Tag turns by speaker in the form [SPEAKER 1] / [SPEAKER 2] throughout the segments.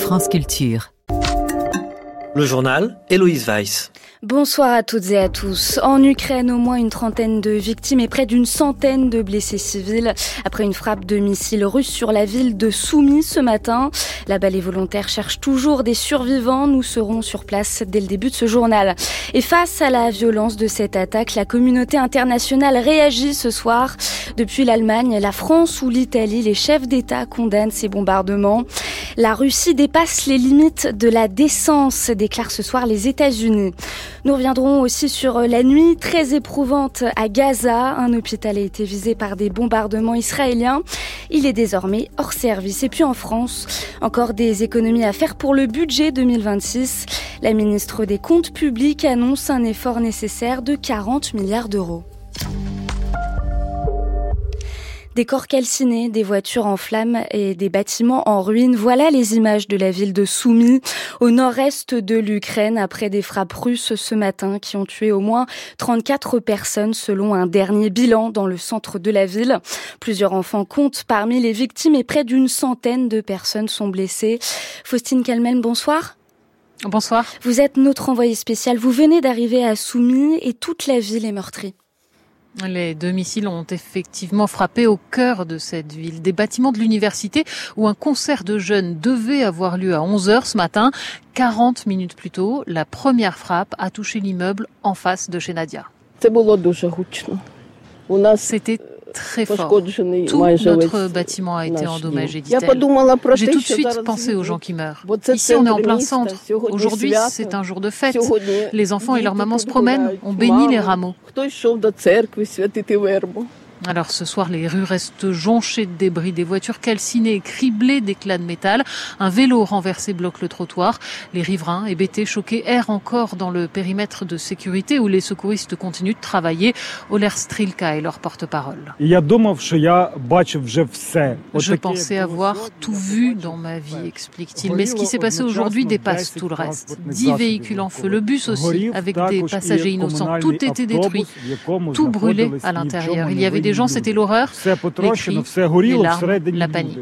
[SPEAKER 1] France Culture.
[SPEAKER 2] Le journal, Héloïse Weiss.
[SPEAKER 3] Bonsoir à toutes et à tous. En Ukraine, au moins une trentaine de victimes et près d'une centaine de blessés civils après une frappe de missiles russes sur la ville de Soumy ce matin. La balai volontaire cherche toujours des survivants. Nous serons sur place dès le début de ce journal. Et face à la violence de cette attaque, la communauté internationale réagit ce soir. Depuis l'Allemagne, la France ou l'Italie, les chefs d'État condamnent ces bombardements. La Russie dépasse les limites de la décence, déclarent ce soir les États-Unis. Nous reviendrons aussi sur la nuit très éprouvante à Gaza. Un hôpital a été visé par des bombardements israéliens. Il est désormais hors service. Et puis en France, encore des économies à faire pour le budget 2026. La ministre des Comptes publics annonce un effort nécessaire de 40 milliards d'euros. Des corps calcinés, des voitures en flammes et des bâtiments en ruine. Voilà les images de la ville de Soumy, au nord-est de l'Ukraine, après des frappes russes ce matin qui ont tué au moins 34 personnes selon un dernier bilan dans le centre de la ville. Plusieurs enfants comptent parmi les victimes et près d'une centaine de personnes sont blessées. Faustine Calmel, bonsoir.
[SPEAKER 4] Bonsoir.
[SPEAKER 3] Vous êtes notre envoyée spéciale. Vous venez d'arriver à Soumy et toute la ville est meurtrie.
[SPEAKER 4] Les deux missiles ont effectivement frappé au cœur de cette ville. Des bâtiments de l'université où un concert de jeunes devait avoir lieu à 11h ce matin. 40 minutes plus tôt, la première frappe a touché l'immeuble en face de chez Nadia. C'était très fort. Tout notre bâtiment a été endommagé, dit-elle. J'ai tout de suite pensé aux gens qui meurent. Ici, on est en plein centre. Aujourd'hui, c'est un jour de fête. Les enfants et leurs mamans se promènent. On bénit les rameaux. Alors ce soir, les rues restent jonchées de débris, des voitures calcinées et criblées d'éclats de métal. Un vélo renversé bloque le trottoir. Les riverains, hébétés, choqués, errent encore dans le périmètre de sécurité où les secouristes continuent de travailler. Oler Strilka est leur porte-parole. Je pensais avoir tout vu dans ma vie, explique-t-il. Mais ce qui s'est passé aujourd'hui dépasse tout le reste. 10 véhicules en feu, le bus aussi, avec des passagers innocents. Tout était détruit, tout brûlé à l'intérieur. Il y avait des gens, c'était l'horreur, les cris, les larmes, la panique.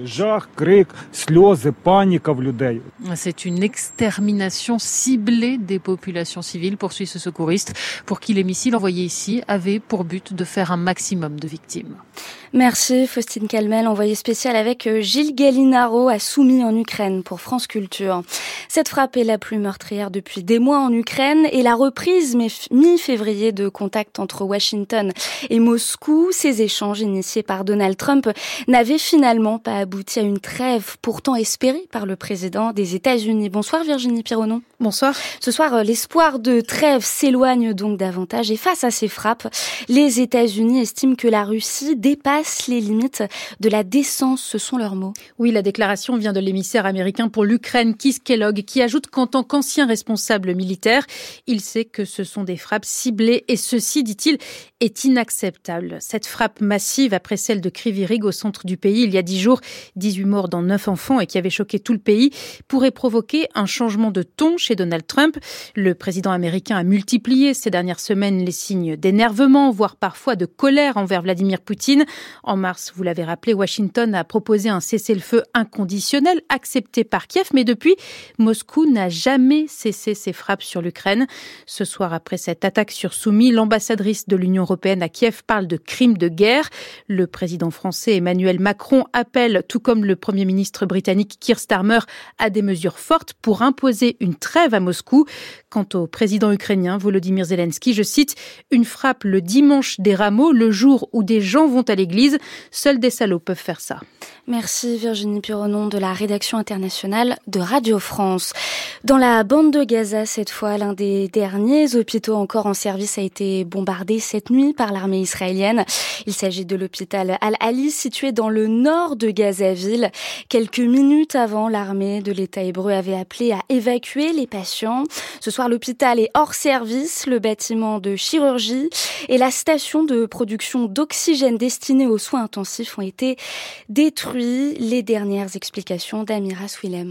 [SPEAKER 4] C'est une extermination ciblée des populations civiles, poursuit ce secouriste, pour qui les missiles envoyés ici avaient pour but de faire un maximum de victimes.
[SPEAKER 3] Merci Faustine Calmel, envoyée spéciale avec Gilles Gallinaro à Soumy en Ukraine pour France Culture. Cette frappe est la plus meurtrière depuis des mois en Ukraine et la reprise mi-février de contact entre Washington et Moscou. Ces échanges initiés par Donald Trump n'avaient finalement pas abouti à une trêve pourtant espérée par le président des États-Unis. Bonsoir Virginie Pironon.
[SPEAKER 5] Bonsoir.
[SPEAKER 3] Ce soir, l'espoir de trêve s'éloigne donc davantage et face à ces frappes, les États-Unis estiment que la Russie dépasse les limites de la décence, ce sont leurs mots.
[SPEAKER 5] Oui, la déclaration vient de l'émissaire américain pour l'Ukraine, Keith Kellogg, qui ajoute qu'en tant qu'ancien responsable militaire, il sait que ce sont des frappes ciblées et ceci, dit-il, est inacceptable. Cette frappe massive après celle de Kryvyi Rih au centre du pays, il y a 10 jours, 18 morts dont 9 enfants et qui avait choqué tout le pays, pourrait provoquer un changement de ton chez Donald Trump. Le président américain a multiplié ces dernières semaines les signes d'énervement, voire parfois de colère envers Vladimir Poutine. En mars, vous l'avez rappelé, Washington a proposé un cessez-le-feu inconditionnel accepté par Kiev, mais depuis, Moscou n'a jamais cessé ses frappes sur l'Ukraine. Ce soir, après cette attaque sur Soumy, l'ambassadrice de l'Union européenne à Kiev parle de crime de guerre. Le président français Emmanuel Macron appelle, tout comme le premier ministre britannique Keir Starmer, à des mesures fortes pour imposer une trêve à Moscou. Quant au président ukrainien Volodymyr Zelensky, je cite, « Une frappe le dimanche des rameaux, le jour où des gens vont à l'église, seuls des salauds peuvent faire ça ».
[SPEAKER 3] Merci Virginie Pironon de la rédaction internationale de Radio France. Dans la bande de Gaza, cette fois, l'un des derniers hôpitaux encore en service a été bombardé cette nuit par l'armée israélienne. Il s'agit de l'hôpital Al-Ali, situé dans le nord de Gaza-ville. Quelques minutes avant, l'armée de l'État hébreu avait appelé à évacuer les patients. Ce soir, l'hôpital est hors service. Le bâtiment de chirurgie et la station de production d'oxygène destinée aux soins intensifs ont été détruits. Les dernières explications d'Amira Swilem.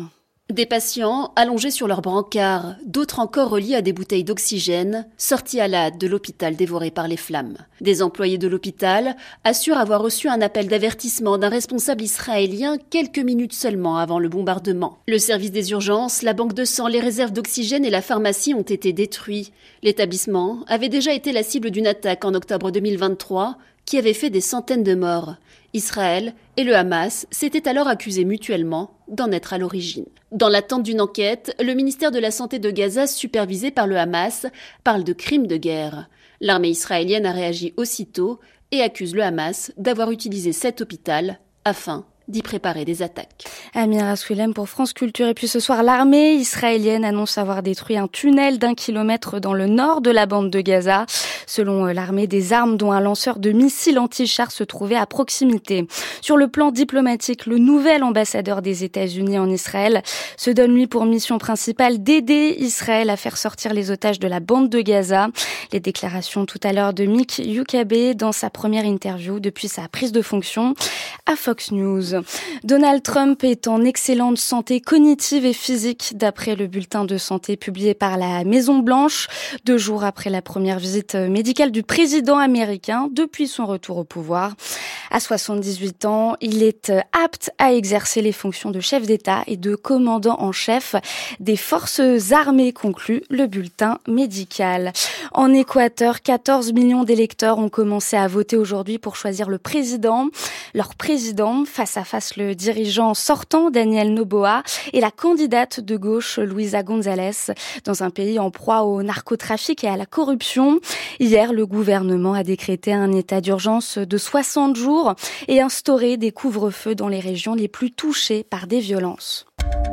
[SPEAKER 1] Des patients allongés sur leurs brancards, d'autres encore reliés à des bouteilles d'oxygène, sortis à la hâte de l'hôpital dévoré par les flammes. Des employés de l'hôpital assurent avoir reçu un appel d'avertissement d'un responsable israélien quelques minutes seulement avant le bombardement. Le service des urgences, la banque de sang, les réserves d'oxygène et la pharmacie ont été détruits. L'établissement avait déjà été la cible d'une attaque en octobre 2023 qui avait fait des centaines de morts. Israël et le Hamas s'étaient alors accusés mutuellement d'en être à l'origine. Dans l'attente d'une enquête, le ministère de la Santé de Gaza, supervisé par le Hamas, parle de crimes de guerre. L'armée israélienne a réagi aussitôt et accuse le Hamas d'avoir utilisé cet hôpital afin d'y préparer des attaques.
[SPEAKER 3] Amira Swilem pour France Culture. Et puis ce soir, l'armée israélienne annonce avoir détruit un tunnel d'1 kilomètre dans le nord de la bande de Gaza. Selon l'armée, des armes dont un lanceur de missiles anti-chars se trouvait à proximité. Sur le plan diplomatique, le nouvel ambassadeur des États-Unis en Israël se donne lui pour mission principale d'aider Israël à faire sortir les otages de la bande de Gaza. Les déclarations tout à l'heure de Mick Huckabee dans sa première interview depuis sa prise de fonction à Fox News. Donald Trump est en excellente santé cognitive et physique d'après le bulletin de santé publié par la Maison-Blanche, 2 jours après la première visite médicale du président américain depuis son retour au pouvoir. À 78 ans, il est apte à exercer les fonctions de chef d'État et de commandant en chef des forces armées, conclut le bulletin médical. En Équateur, 14 millions d'électeurs ont commencé à voter aujourd'hui pour choisir le président. Leur président, face à face le dirigeant sortant Daniel Noboa et la candidate de gauche Luisa González, dans un pays en proie au narcotrafic et à la corruption. Hier, le gouvernement a décrété un état d'urgence de 60 jours et instauré des couvre-feux dans les régions les plus touchées par des violences.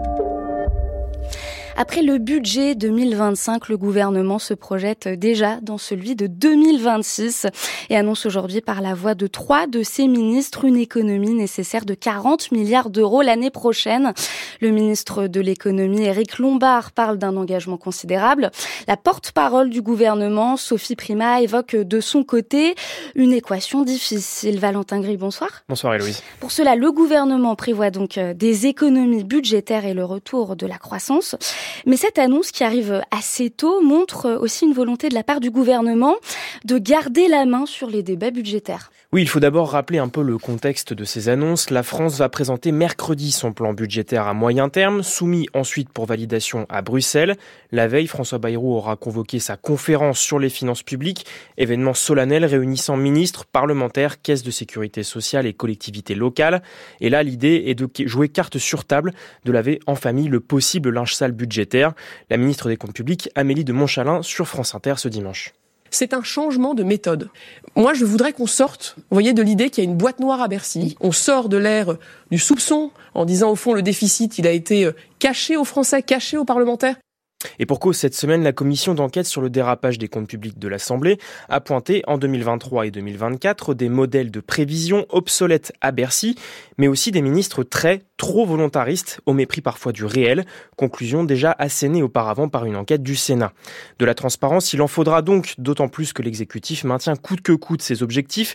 [SPEAKER 3] Après le budget 2025, le gouvernement se projette déjà dans celui de 2026 et annonce aujourd'hui par la voix de 3 de ses ministres une économie nécessaire de 40 milliards d'euros l'année prochaine. Le ministre de l'économie, Éric Lombard, parle d'un engagement considérable. La porte-parole du gouvernement, Sophie Primas, évoque de son côté une équation difficile. Valentin Gris, bonsoir.
[SPEAKER 6] Bonsoir Héloïse.
[SPEAKER 3] Pour cela, le gouvernement prévoit donc des économies budgétaires et le retour de la croissance. Mais cette annonce qui arrive assez tôt montre aussi une volonté de la part du gouvernement de garder la main sur les débats budgétaires.
[SPEAKER 6] Oui, il faut d'abord rappeler un peu le contexte de ces annonces. La France va présenter mercredi son plan budgétaire à moyen terme, soumis ensuite pour validation à Bruxelles. La veille, François Bayrou aura convoqué sa conférence sur les finances publiques, événement solennel réunissant ministres, parlementaires, caisses de sécurité sociale et collectivités locales. Et là, l'idée est de jouer carte sur table, de laver en famille le possible linge sale budgétaire. La ministre des Comptes publics, Amélie de Montchalin, sur France Inter ce dimanche.
[SPEAKER 7] C'est un changement de méthode. Moi, je voudrais qu'on sorte, vous voyez, de l'idée qu'il y a une boîte noire à Bercy. On sort de l'ère du soupçon en disant, au fond, le déficit, il a été caché aux Français, caché aux parlementaires.
[SPEAKER 6] Et pour cause, cette semaine, la commission d'enquête sur le dérapage des comptes publics de l'Assemblée a pointé en 2023 et 2024 des modèles de prévision obsolètes à Bercy, mais aussi des ministres trop volontaristes, au mépris parfois du réel. Conclusion déjà assénée auparavant par une enquête du Sénat. De la transparence, il en faudra donc, d'autant plus que l'exécutif maintient coûte que coûte ses objectifs.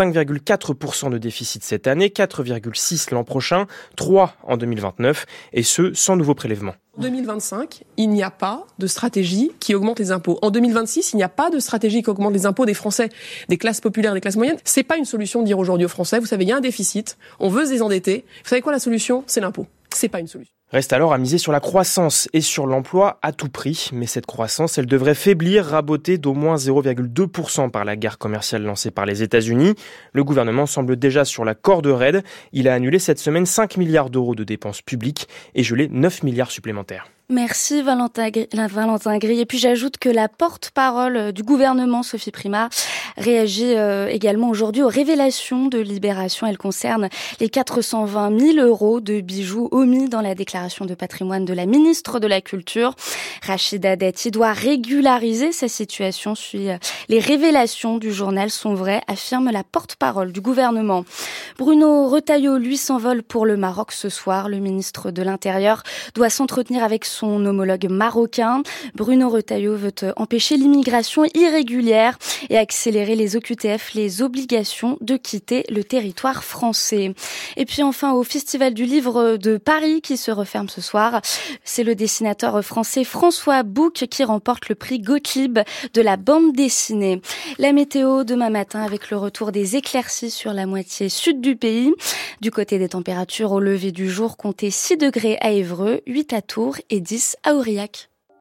[SPEAKER 6] 5,4% de déficit cette année, 4,6% l'an prochain, 3% en 2029, et ce, sans nouveau prélèvement.
[SPEAKER 7] En 2025, il n'y a pas de stratégie qui augmente les impôts. En 2026, il n'y a pas de stratégie qui augmente les impôts des Français, des classes populaires, des classes moyennes. C'est pas une solution de dire aujourd'hui aux Français, vous savez, il y a un déficit, on veut se désendetter. Vous savez quoi, la solution? C'est l'impôt. C'est pas une solution.
[SPEAKER 6] Reste alors à miser sur la croissance et sur l'emploi à tout prix. Mais cette croissance, elle devrait faiblir, rabotée d'au moins 0,2% par la guerre commerciale lancée par les États-Unis. Le gouvernement semble déjà sur la corde raide. Il a annulé cette semaine 5 milliards d'euros de dépenses publiques et gelé 9 milliards supplémentaires.
[SPEAKER 3] Merci Valentin Gris. Et puis j'ajoute que la porte-parole du gouvernement, Sophie Primas, réagit également aujourd'hui aux révélations de Libération. Elle concerne les 420 000 euros de bijoux omis dans la déclaration de patrimoine de la ministre de la Culture. Rachida Dati doit régulariser sa situation si les révélations du journal sont vraies, affirme la porte-parole du gouvernement. Bruno Retailleau, lui, s'envole pour le Maroc ce soir. Le ministre de l'Intérieur doit s'entretenir avec son homologue marocain. Bruno Retailleau veut empêcher l'immigration irrégulière et accélérer les OQTF, les obligations de quitter le territoire français. Et puis enfin, au Festival du Livre de Paris qui se referme ce soir, c'est le dessinateur français François Bouck qui remporte le prix Gottlieb de la bande dessinée. La météo demain matin avec le retour des éclaircies sur la moitié sud du pays. Du côté des températures au lever du jour, comptez 6 degrés à Évreux, 8 à Tours et 10 à Aurillac.